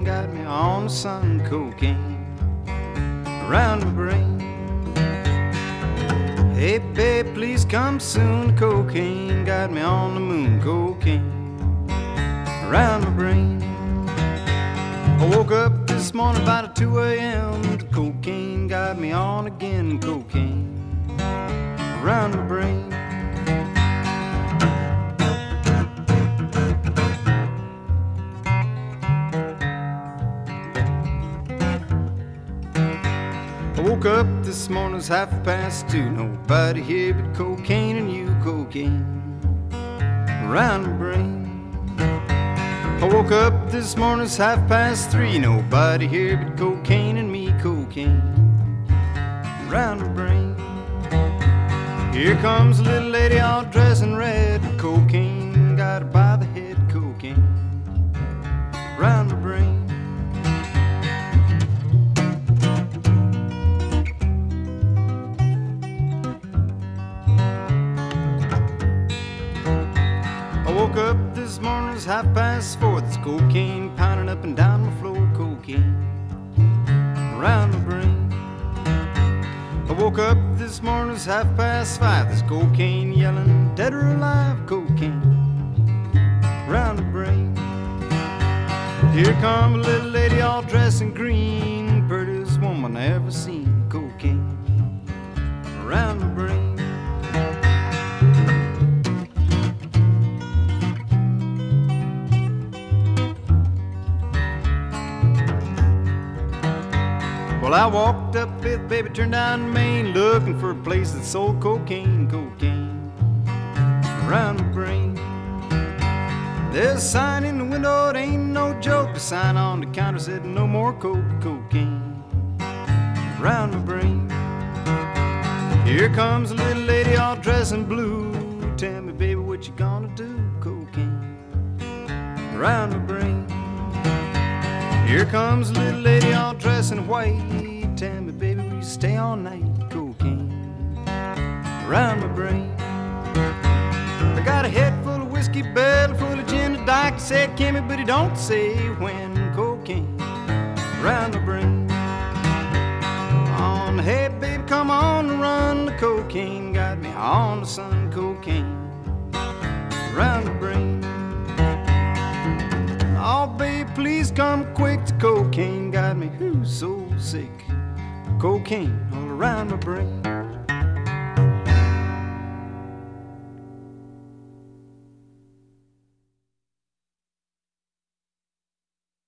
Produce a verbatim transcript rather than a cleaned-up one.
got me on the sun. Cocaine around my brain. Hey babe, please come soon. Cocaine got me on the moon. Cocaine around my brain. I woke up this morning about at two a.m. The cocaine got me on again. Cocaine around my brain. I woke up this morning, it's half past two. Nobody here but cocaine and you. Cocaine around my brain. I woke up this morning, it's half past three. Nobody here but cocaine and me. Cocaine around my brain. Here comes a little lady all dressed in red. Cocaine got her by the head. Cocaine around my brain. I woke up this morning, it's half past four. There's cocaine pounding up and down my floor. Cocaine around my brain. I woke up this morning, it's half past five. There's cocaine yelling, dead or alive. Cocaine around my brain. Here come a little lady all dressed in green. Prettiest woman I ever seen. Cocaine around my brain. Well, I walked up Fifth, baby, turned down Main, looking for a place that sold cocaine, cocaine around my brain. There's a sign in the window, it ain't no joke. The sign on the counter said no more coke, cocaine around my brain. Here comes a little lady all dressed in blue. Tell me, baby, what you gonna do? Cocaine around my brain. Here comes a little lady all dressed in white. Tell me, baby, will you stay all night? Cocaine around my brain. I got a head full of whiskey, belly full of gin. The doctor said, Kimmy, but he don't say when. Cocaine around my brain. On, hey, baby, come on and run. The cocaine got me on the sun. Cocaine around my brain. Oh, babe, please come quick. The cocaine got me, who's so sick. Cocaine all around my brain.